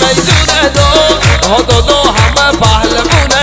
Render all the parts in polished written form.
میدونه دو همه پهلوونه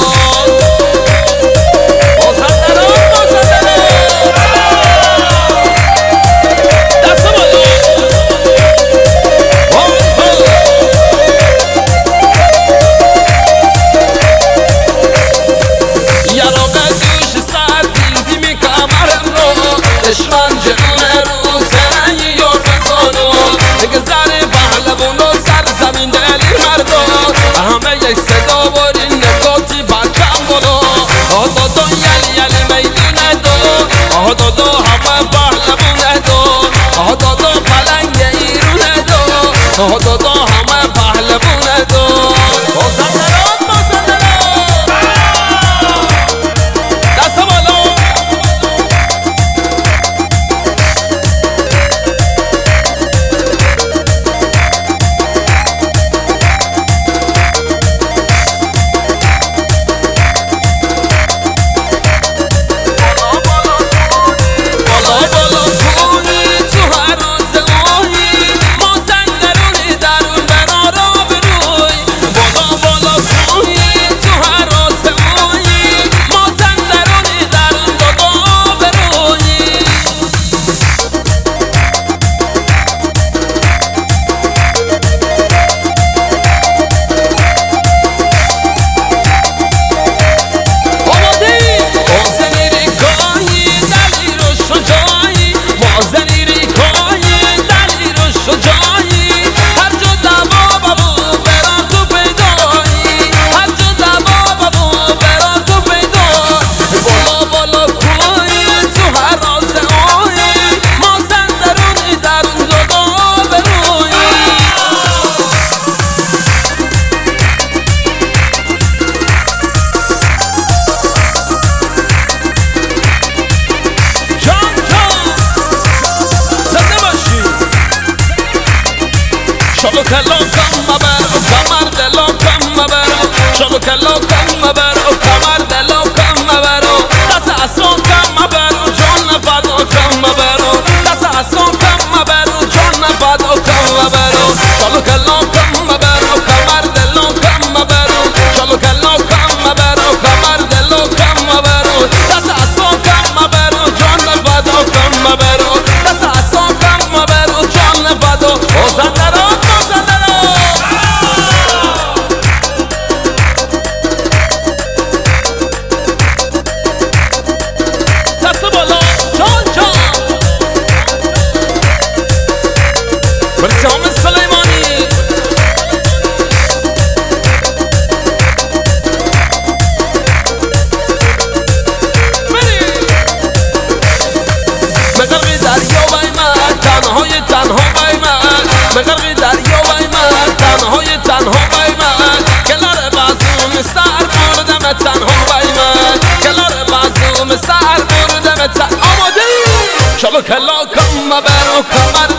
دشمن جلوه رو زنی یا رزانو گذر پهلوون و سرزمین دلی مردو همه یک صدا باری نگاتی بچم بلو دو یل میدونه دو همه پهلوونه دو پلنگ ایرونه دو همه پهلوونه شلو کلو کم مبرو کمر دلو کم مبرو شلو کلو کم مبرو کمر دلو کم مبرو دست اسو کم مبرو جان نفدو کم مبرو دست اسو کم مبرو جان نفدو کم مبرو شلو کلو کم مبرو کمر دلو کم مبرو شلو کلو کم مبرو کمر دلو کم مبرو دست اسو کم مبرو جان نفدو کم مبرو دست اسو کم مبرو جان نفدو بغرق دریا بای من تنها بای من کلار بازوم سر بردم تنها بای من کلار بازوم سر بردم آماده شلو کلا کم برو کمر